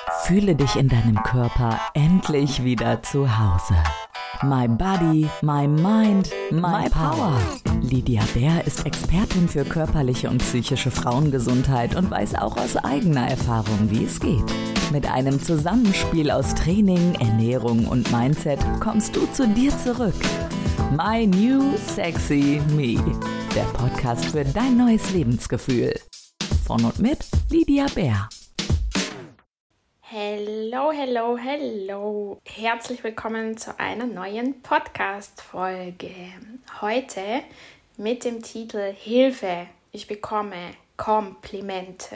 Fühle dich in deinem Körper endlich wieder zu Hause. My Body, My Mind, My Power. Lydia Bär ist Expertin für körperliche und psychische Frauengesundheit und weiß auch aus eigener Erfahrung, wie es geht. Mit einem Zusammenspiel aus Training, Ernährung und Mindset kommst du zu dir zurück. My New Sexy Me, der Podcast für dein neues Lebensgefühl. Von und mit Lydia Bär. Hello, hello, hello. Herzlich willkommen zu einer neuen Podcast-Folge. Heute mit dem Titel Hilfe, ich bekomme Komplimente.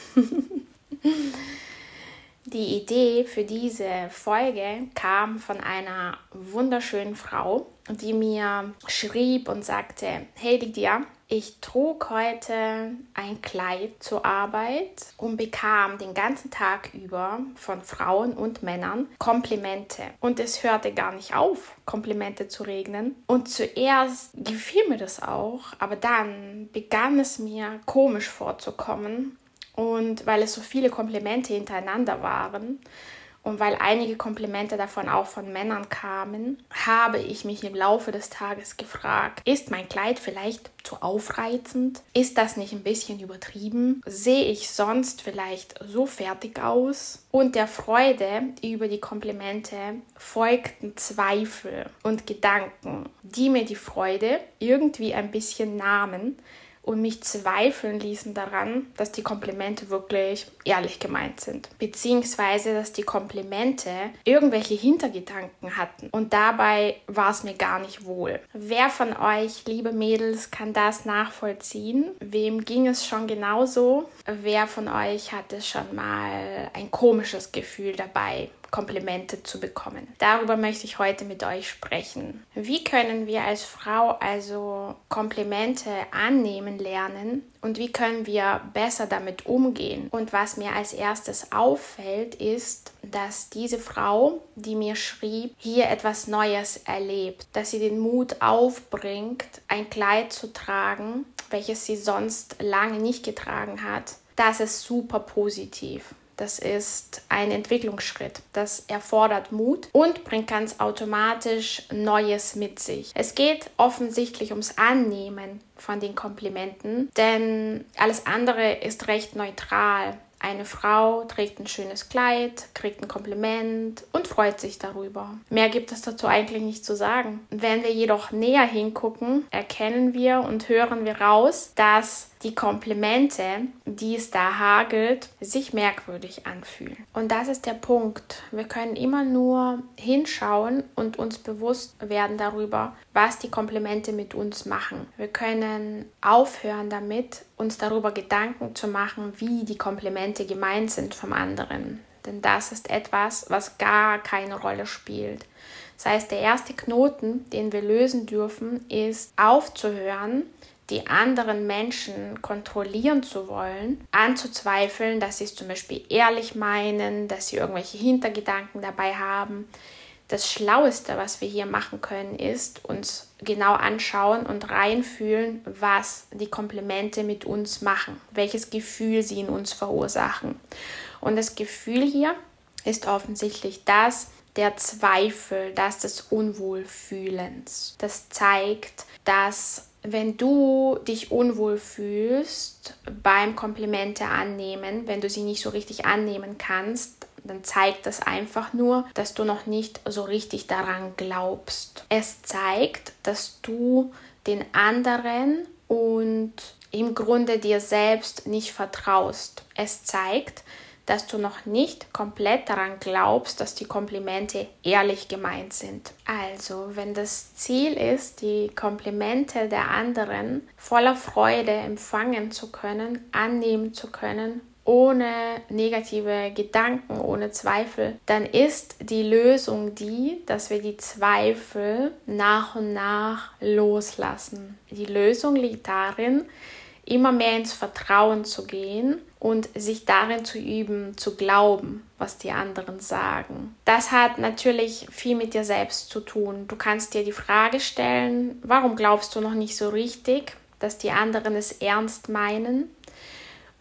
Die Idee für diese Folge kam von einer wunderschönen Frau, die mir schrieb und sagte: Hey Lydia, ich trug heute ein Kleid zur Arbeit und bekam den ganzen Tag über von Frauen und Männern Komplimente. Und es hörte gar nicht auf, Komplimente zu regnen. Und zuerst gefiel mir das auch, aber dann begann es mir komisch vorzukommen. Und weil es so viele Komplimente hintereinander waren und weil einige Komplimente davon auch von Männern kamen, habe ich mich im Laufe des Tages gefragt, ist mein Kleid vielleicht zu aufreizend? Ist das nicht ein bisschen übertrieben? Sehe ich sonst vielleicht so fertig aus? Und der Freude über die Komplimente folgten Zweifel und Gedanken, die mir die Freude irgendwie ein bisschen nahmen und mich zweifeln ließen daran, dass die Komplimente wirklich ehrlich gemeint sind. Beziehungsweise, dass die Komplimente irgendwelche Hintergedanken hatten. Und dabei war es mir gar nicht wohl. Wer von euch, liebe Mädels, kann das nachvollziehen? Wem ging es schon genauso? Wer von euch hatte schon mal ein komisches Gefühl dabei, Komplimente zu bekommen? Darüber möchte ich heute mit euch sprechen. Wie können wir als Frau also Komplimente annehmen lernen und wie können wir besser damit umgehen? Und was mir als erstes auffällt, ist, dass diese Frau, die mir schrieb, hier etwas Neues erlebt, dass sie den Mut aufbringt, ein Kleid zu tragen, welches sie sonst lange nicht getragen hat. Das ist super positiv. Das ist ein Entwicklungsschritt. Das erfordert Mut und bringt ganz automatisch Neues mit sich. Es geht offensichtlich ums Annehmen von den Komplimenten, denn alles andere ist recht neutral. Eine Frau trägt ein schönes Kleid, kriegt ein Kompliment und freut sich darüber. Mehr gibt es dazu eigentlich nicht zu sagen. Wenn wir jedoch näher hingucken, erkennen wir und hören wir raus, dass die Komplimente, die es da hagelt, sich merkwürdig anfühlen. Und das ist der Punkt. Wir können immer nur hinschauen und uns bewusst werden darüber, was die Komplimente mit uns machen. Wir können aufhören damit, uns darüber Gedanken zu machen, wie die Komplimente gemeint sind vom anderen. Denn das ist etwas, was gar keine Rolle spielt. Das heißt, der erste Knoten, den wir lösen dürfen, ist aufzuhören, die anderen Menschen kontrollieren zu wollen, anzuzweifeln, dass sie es zum Beispiel ehrlich meinen, dass sie irgendwelche Hintergedanken dabei haben. Das Schlaueste, was wir hier machen können, ist uns genau anschauen und reinfühlen, was die Komplimente mit uns machen, welches Gefühl sie in uns verursachen. Und das Gefühl hier ist offensichtlich das der Zweifel, das des Unwohlfühlens. Das zeigt, dass wenn du dich unwohl fühlst beim Komplimente annehmen, wenn du sie nicht so richtig annehmen kannst, dann zeigt das einfach nur, dass du noch nicht so richtig daran glaubst. Es zeigt, dass du den anderen und im Grunde dir selbst nicht vertraust. Es zeigt, dass du noch nicht komplett daran glaubst, dass die Komplimente ehrlich gemeint sind. Also, wenn das Ziel ist, die Komplimente der anderen voller Freude empfangen zu können, annehmen zu können, ohne negative Gedanken, ohne Zweifel, dann ist die Lösung die, dass wir die Zweifel nach und nach loslassen. Die Lösung liegt darin, immer mehr ins Vertrauen zu gehen und sich darin zu üben, zu glauben, was die anderen sagen. Das hat natürlich viel mit dir selbst zu tun. Du kannst dir die Frage stellen, warum glaubst du noch nicht so richtig, dass die anderen es ernst meinen?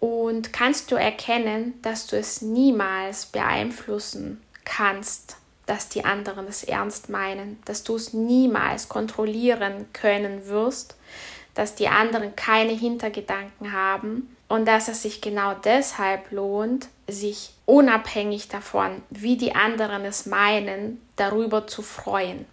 Und kannst du erkennen, dass du es niemals beeinflussen kannst, dass die anderen es ernst meinen, dass du es niemals kontrollieren können wirst, dass die anderen keine Hintergedanken haben und dass es sich genau deshalb lohnt, sich unabhängig davon, wie die anderen es meinen, darüber zu freuen.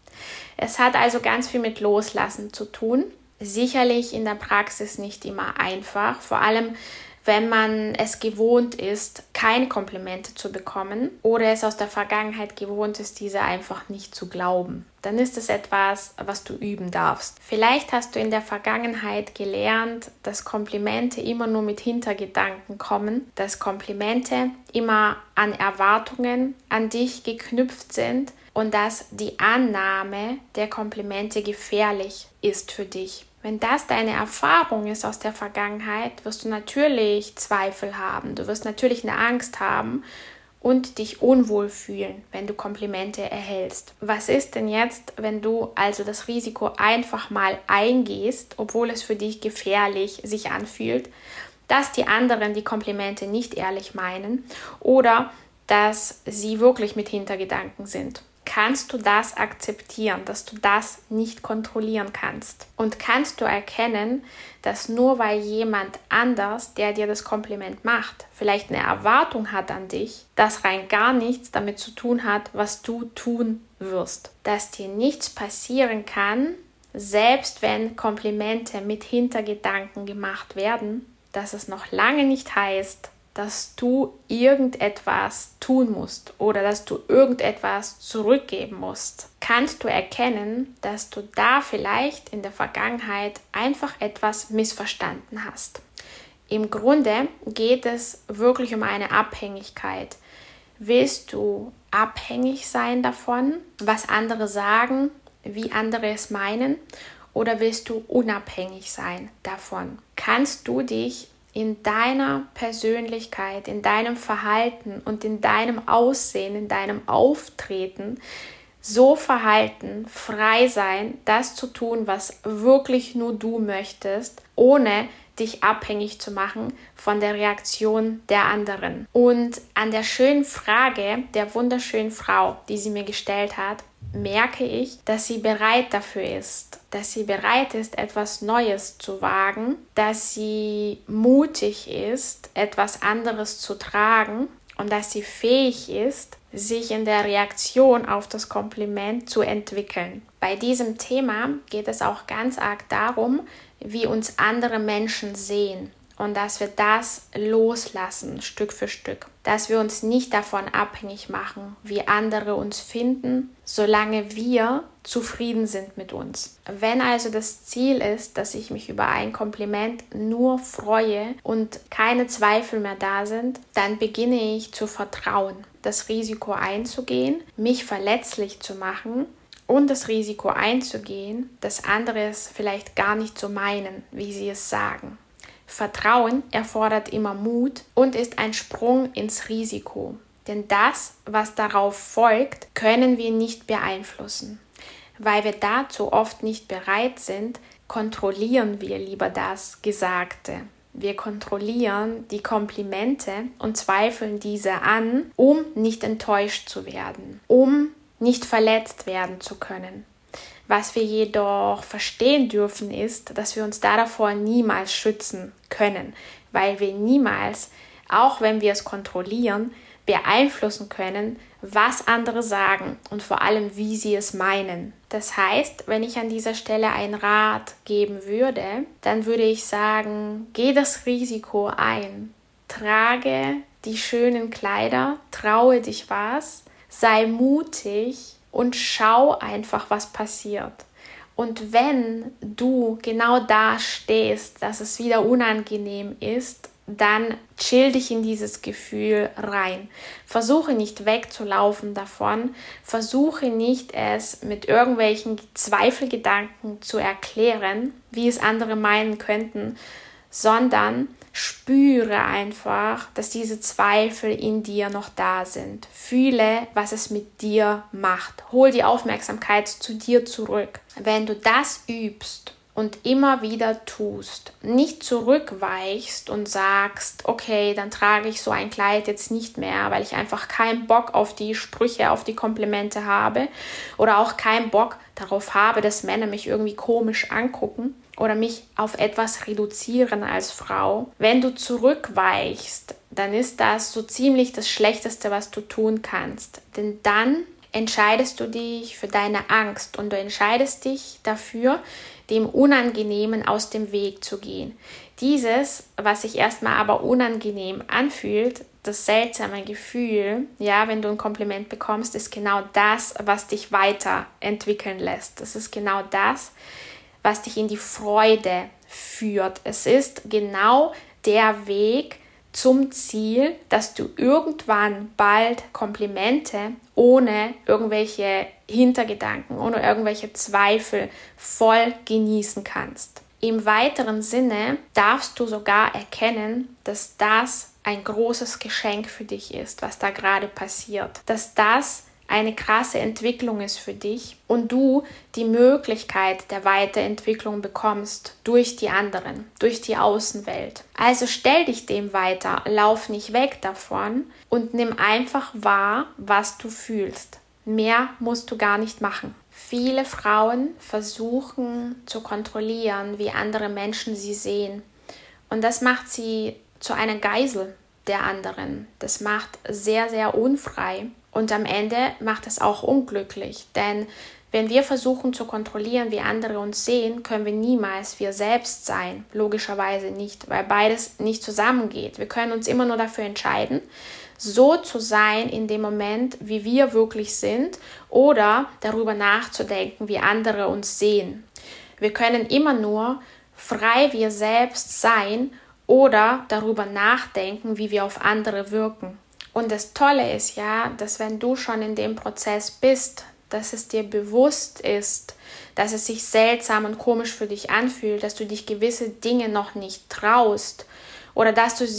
Es hat also ganz viel mit Loslassen zu tun. Sicherlich in der Praxis nicht immer einfach, vor allem wenn man es gewohnt ist, keine Komplimente zu bekommen oder es aus der Vergangenheit gewohnt ist, diese einfach nicht zu glauben. Dann ist es etwas, was du üben darfst. Vielleicht hast du in der Vergangenheit gelernt, dass Komplimente immer nur mit Hintergedanken kommen, dass Komplimente immer an Erwartungen an dich geknüpft sind und dass die Annahme der Komplimente gefährlich ist für dich. Wenn das deine Erfahrung ist aus der Vergangenheit, wirst du natürlich Zweifel haben. Du wirst natürlich eine Angst haben und dich unwohl fühlen, wenn du Komplimente erhältst. Was ist denn jetzt, wenn du also das Risiko einfach mal eingehst, obwohl es für dich gefährlich sich anfühlt, dass die anderen die Komplimente nicht ehrlich meinen oder dass sie wirklich mit Hintergedanken sind? Kannst du das akzeptieren, dass du das nicht kontrollieren kannst? Und kannst du erkennen, dass nur weil jemand anders, der dir das Kompliment macht, vielleicht eine Erwartung hat an dich, das rein gar nichts damit zu tun hat, was du tun wirst. Dass dir nichts passieren kann, selbst wenn Komplimente mit Hintergedanken gemacht werden, dass es noch lange nicht heißt, dass du irgendetwas tun musst oder dass du irgendetwas zurückgeben musst. Kannst du erkennen, dass du da vielleicht in der Vergangenheit einfach etwas missverstanden hast. Im Grunde geht es wirklich um eine Abhängigkeit. Willst du abhängig sein davon, was andere sagen, wie andere es meinen, oder willst du unabhängig sein davon? Kannst du dich in deiner Persönlichkeit, in deinem Verhalten und in deinem Aussehen, in deinem Auftreten so verhalten, frei sein, das zu tun, was wirklich nur du möchtest, ohne dich abhängig zu machen von der Reaktion der anderen. Und an der schönen Frage der wunderschönen Frau, die sie mir gestellt hat, merke ich, dass sie bereit dafür ist, dass sie bereit ist, etwas Neues zu wagen, dass sie mutig ist, etwas anderes zu tragen und dass sie fähig ist, sich in der Reaktion auf das Kompliment zu entwickeln. Bei diesem Thema geht es auch ganz arg darum, wie uns andere Menschen sehen. Und dass wir das loslassen, Stück für Stück. Dass wir uns nicht davon abhängig machen, wie andere uns finden, solange wir zufrieden sind mit uns. Wenn also das Ziel ist, dass ich mich über ein Kompliment nur freue und keine Zweifel mehr da sind, dann beginne ich zu vertrauen, das Risiko einzugehen, mich verletzlich zu machen und das Risiko einzugehen, dass andere es vielleicht gar nicht so meinen, wie sie es sagen. Vertrauen erfordert immer Mut und ist ein Sprung ins Risiko. Denn das, was darauf folgt, können wir nicht beeinflussen. Weil wir dazu oft nicht bereit sind, kontrollieren wir lieber das Gesagte. Wir kontrollieren die Komplimente und zweifeln diese an, um nicht enttäuscht zu werden, um nicht verletzt werden zu können. Was wir jedoch verstehen dürfen, ist, dass wir uns davor niemals schützen können, weil wir niemals, auch wenn wir es kontrollieren, beeinflussen können, was andere sagen und vor allem, wie sie es meinen. Das heißt, wenn ich an dieser Stelle einen Rat geben würde, dann würde ich sagen, geh das Risiko ein, trage die schönen Kleider, traue dich was, sei mutig und schau einfach, was passiert. Und wenn du genau da stehst, dass es wieder unangenehm ist, dann chill dich in dieses Gefühl rein. Versuche nicht wegzulaufen davon. Versuche nicht, es mit irgendwelchen Zweifelgedanken zu erklären, wie es andere meinen könnten, sondern spüre einfach, dass diese Zweifel in dir noch da sind. Fühle, was es mit dir macht. Hol die Aufmerksamkeit zu dir zurück. Wenn du das übst und immer wieder tust, nicht zurückweichst und sagst, okay, dann trage ich so ein Kleid jetzt nicht mehr, weil ich einfach keinen Bock auf die Sprüche, auf die Komplimente habe oder auch keinen Bock darauf habe, dass Männer mich irgendwie komisch angucken oder mich auf etwas reduzieren als Frau. Wenn du zurückweichst, dann ist das so ziemlich das Schlechteste, was du tun kannst. Denn dann entscheidest du dich für deine Angst und du entscheidest dich dafür, dem Unangenehmen aus dem Weg zu gehen. Dieses, was sich erstmal aber unangenehm anfühlt, das seltsame Gefühl, ja, wenn du ein Kompliment bekommst, ist genau das, was dich weiterentwickeln lässt. Das ist genau das, was dich in die Freude führt. Es ist genau der Weg zum Ziel, dass du irgendwann bald Komplimente ohne irgendwelche Hintergedanken, ohne irgendwelche Zweifel voll genießen kannst. Im weiteren Sinne darfst du sogar erkennen, dass das ein großes Geschenk für dich ist, was da gerade passiert. Dass das eine krasse Entwicklung ist für dich und du die Möglichkeit der Weiterentwicklung bekommst durch die anderen, durch die Außenwelt. Also stell dich dem weiter, lauf nicht weg davon und nimm einfach wahr, was du fühlst. Mehr musst du gar nicht machen. Viele Frauen versuchen zu kontrollieren, wie andere Menschen sie sehen. Und das macht sie zu einer Geisel der anderen. Das macht sehr, sehr unfrei. Und am Ende macht es auch unglücklich, denn wenn wir versuchen zu kontrollieren, wie andere uns sehen, können wir niemals wir selbst sein. Logischerweise nicht, weil beides nicht zusammengeht. Wir können uns immer nur dafür entscheiden, so zu sein in dem Moment, wie wir wirklich sind oder darüber nachzudenken, wie andere uns sehen. Wir können immer nur frei wir selbst sein oder darüber nachdenken, wie wir auf andere wirken. Und das Tolle ist ja, dass wenn du schon in dem Prozess bist, dass es dir bewusst ist, dass es sich seltsam und komisch für dich anfühlt, dass du dich gewisse Dinge noch nicht traust oder dass du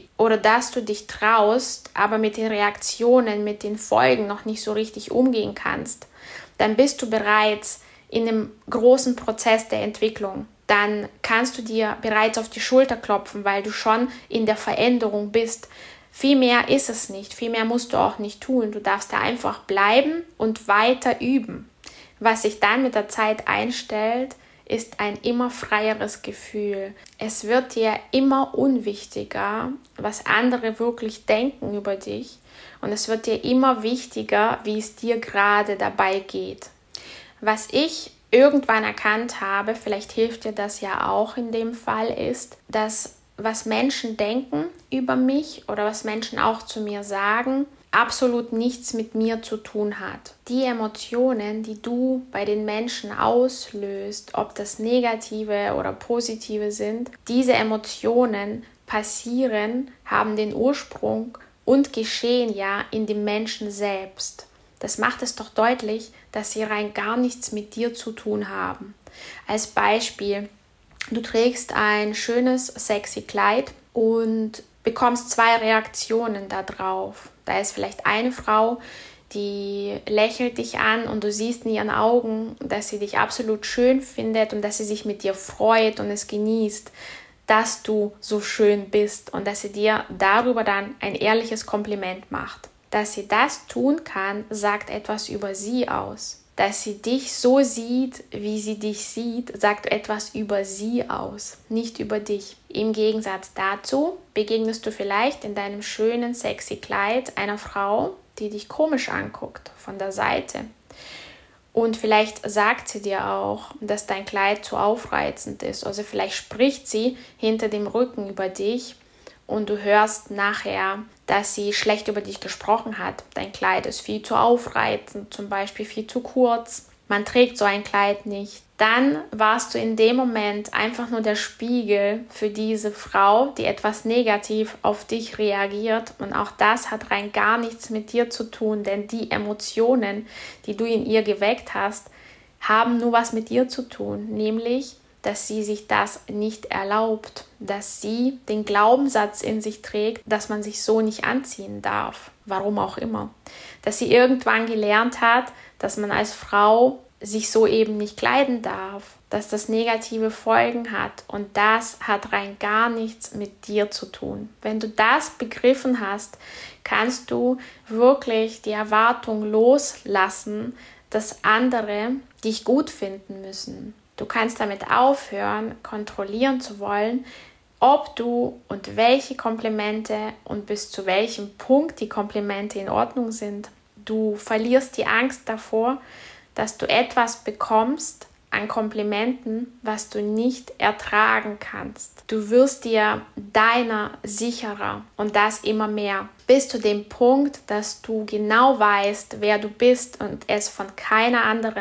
dich traust, aber mit den Reaktionen, mit den Folgen noch nicht so richtig umgehen kannst, dann bist du bereits in einem großen Prozess der Entwicklung. Dann kannst du dir bereits auf die Schulter klopfen, weil du schon in der Veränderung bist. Viel mehr ist es nicht, viel mehr musst du auch nicht tun. Du darfst da einfach bleiben und weiter üben. Was sich dann mit der Zeit einstellt, ist ein immer freieres Gefühl. Es wird dir immer unwichtiger, was andere wirklich denken über dich. Und es wird dir immer wichtiger, wie es dir gerade dabei geht. Was ich irgendwann erkannt habe, vielleicht hilft dir das ja auch in dem Fall, ist, dass was Menschen denken über mich oder was Menschen auch zu mir sagen, absolut nichts mit mir zu tun hat. Die Emotionen, die du bei den Menschen auslöst, ob das negative oder positive sind, diese Emotionen passieren, haben den Ursprung und geschehen ja in dem Menschen selbst. Das macht es doch deutlich, dass sie rein gar nichts mit dir zu tun haben. Als Beispiel: Du trägst ein schönes, sexy Kleid und bekommst 2 Reaktionen darauf. Da ist vielleicht eine Frau, die lächelt dich an und du siehst in ihren Augen, dass sie dich absolut schön findet und dass sie sich mit dir freut und es genießt, dass du so schön bist und dass sie dir darüber dann ein ehrliches Kompliment macht. Dass sie das tun kann, sagt etwas über sie aus. Dass sie dich so sieht, wie sie dich sieht, sagt etwas über sie aus, nicht über dich. Im Gegensatz dazu begegnest du vielleicht in deinem schönen, sexy Kleid einer Frau, die dich komisch anguckt von der Seite. Und vielleicht sagt sie dir auch, dass dein Kleid zu aufreizend ist. Also vielleicht spricht sie hinter dem Rücken über dich und du hörst nachher, dass sie schlecht über dich gesprochen hat. Dein Kleid ist viel zu aufreizend, zum Beispiel viel zu kurz. Man trägt so ein Kleid nicht. Dann warst du in dem Moment einfach nur der Spiegel für diese Frau, die etwas negativ auf dich reagiert. Und auch das hat rein gar nichts mit dir zu tun, denn die Emotionen, die du in ihr geweckt hast, haben nur was mit dir zu tun, nämlich dass sie sich das nicht erlaubt, dass sie den Glaubenssatz in sich trägt, dass man sich so nicht anziehen darf, warum auch immer. Dass sie irgendwann gelernt hat, dass man als Frau sich so eben nicht kleiden darf, dass das negative Folgen hat und das hat rein gar nichts mit dir zu tun. Wenn du das begriffen hast, kannst du wirklich die Erwartung loslassen, dass andere dich gut finden müssen. Du kannst damit aufhören, kontrollieren zu wollen, ob du und welche Komplimente und bis zu welchem Punkt die Komplimente in Ordnung sind. Du verlierst die Angst davor, dass du etwas bekommst an Komplimenten, was du nicht ertragen kannst. Du wirst dir deiner sicherer und das immer mehr, bis zu dem Punkt, dass du genau weißt, wer du bist und es von keinem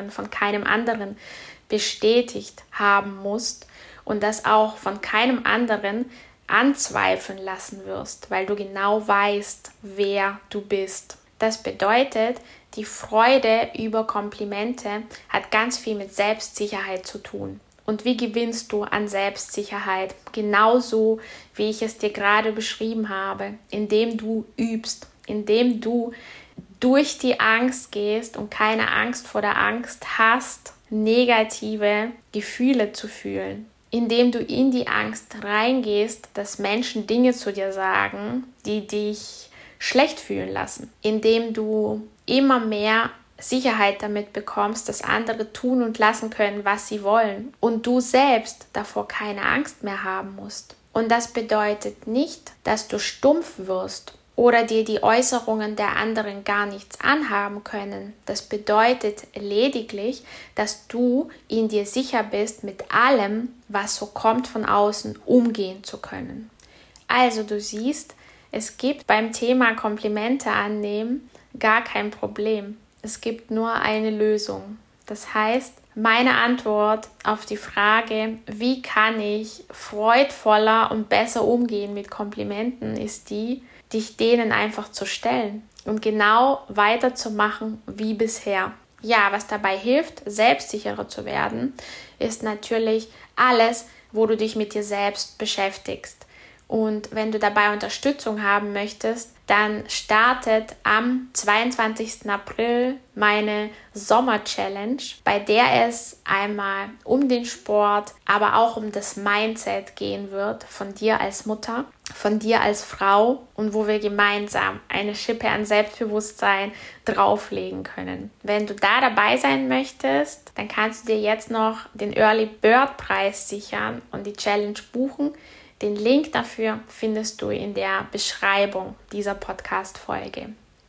anderen bestätigt haben musst und das auch von keinem anderen anzweifeln lassen wirst, weil du genau weißt, wer du bist. Das bedeutet, die Freude über Komplimente hat ganz viel mit Selbstsicherheit zu tun. Und wie gewinnst du an Selbstsicherheit? Genauso, wie ich es dir gerade beschrieben habe, indem du übst, indem du durch die Angst gehst und keine Angst vor der Angst hast, negative Gefühle zu fühlen. Indem du in die Angst reingehst, dass Menschen Dinge zu dir sagen, die dich schlecht fühlen lassen. Indem du immer mehr Sicherheit damit bekommst, dass andere tun und lassen können, was sie wollen. Und du selbst davor keine Angst mehr haben musst. Und das bedeutet nicht, dass du stumpf wirst oder dir die Äußerungen der anderen gar nichts anhaben können. Das bedeutet lediglich, dass du in dir sicher bist, mit allem, was so kommt von außen, umgehen zu können. Also du siehst, es gibt beim Thema Komplimente annehmen gar kein Problem. Es gibt nur eine Lösung. Das heißt, meine Antwort auf die Frage, wie kann ich freudvoller und besser umgehen mit Komplimenten, ist die, dich denen einfach zu stellen und genau weiterzumachen wie bisher. Ja, was dabei hilft, selbstsicherer zu werden, ist natürlich alles, wo du dich mit dir selbst beschäftigst. Und wenn du dabei Unterstützung haben möchtest, dann startet am 22. April meine Sommer-Challenge, bei der es einmal um den Sport, aber auch um das Mindset gehen wird, von dir als Mutter, von dir als Frau und wo wir gemeinsam eine Schippe an Selbstbewusstsein drauflegen können. Wenn du da dabei sein möchtest, dann kannst du dir jetzt noch den Early Bird Preis sichern und die Challenge buchen. Den Link dafür findest du in der Beschreibung dieser Podcast-Folge.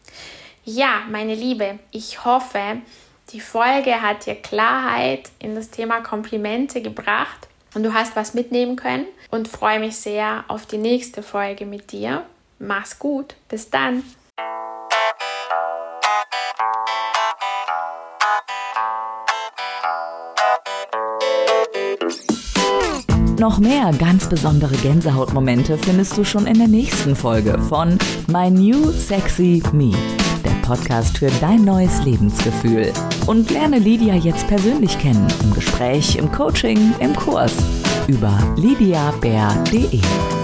Ja, meine Liebe, ich hoffe, die Folge hat dir Klarheit in das Thema Komplimente gebracht und du hast was mitnehmen können und freue mich sehr auf die nächste Folge mit dir. Mach's gut, bis dann! Noch mehr ganz besondere Gänsehautmomente findest du schon in der nächsten Folge von My New Sexy Me, der Podcast für dein neues Lebensgefühl. Und lerne Lydia jetzt persönlich kennen, im Gespräch, im Coaching, im Kurs über lydiabär.de.